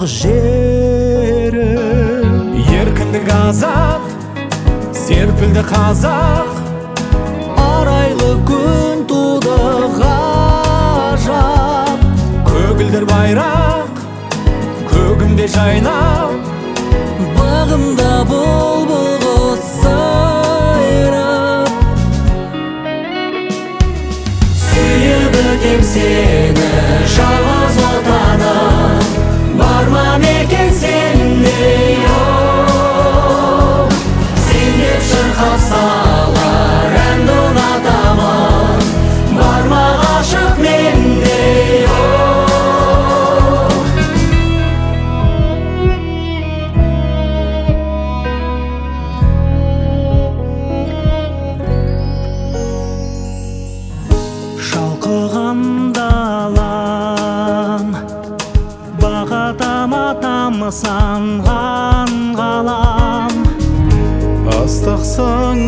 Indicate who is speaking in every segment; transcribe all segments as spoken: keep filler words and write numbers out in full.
Speaker 1: жері. Еркіндік азат, серпілді қазақ, арайлы күн туды ғажап. Көгілдір байрақ, көгімде жайнап, бағымда бұлбұл құс сайрап. Сүйіп өтем сені жалғыз отаным, бар ма мекен сендей оу. Сен деп шырқап салар әнді ұнатамын, бар ма ғашық мендей оу. Шалқыған далам, бағатама тамсанған ғалам. Ыстықсың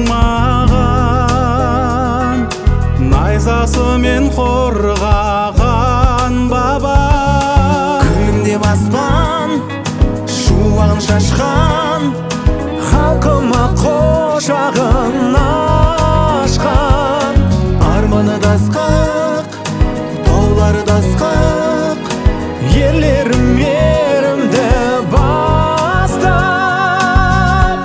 Speaker 1: маған, найзасымен қорғаған бабам. Күлімдеп аспан, шуағын шашқан, халқыма қошағын ашқан. Арманы дасқақ, таулары дасқақ, ерлерім ерімді бастап.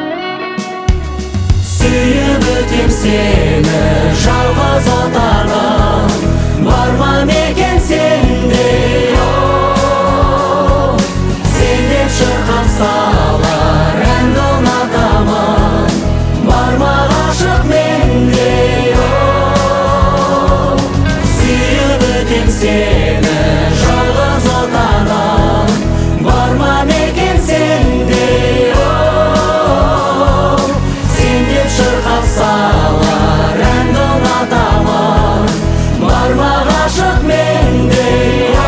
Speaker 1: Сүйіп өтем сені жалғыз отаным, бар ма мекен сендей оу. Сен деп шырқап салар әнді ұнатамын, бар ма ғашық мендей оу. Сүйіп өтем сені жалғыз отаным, бар ма мекен сендей оу. Сен деп шырқап салар әнді ұнатамын, бар ма ғашық мендей оу.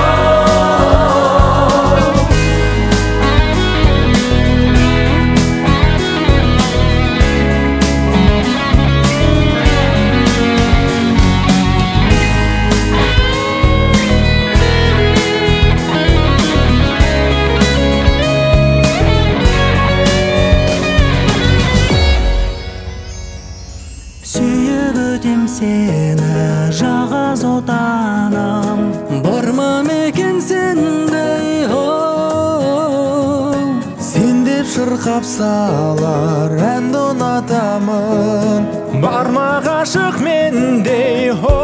Speaker 1: Сүйіп өтем сені жалғыз отаным, бар ма мекен сендей оу. Сен деп шырқап салар әнді ұнатамын, бар ма ғашық мендей оу.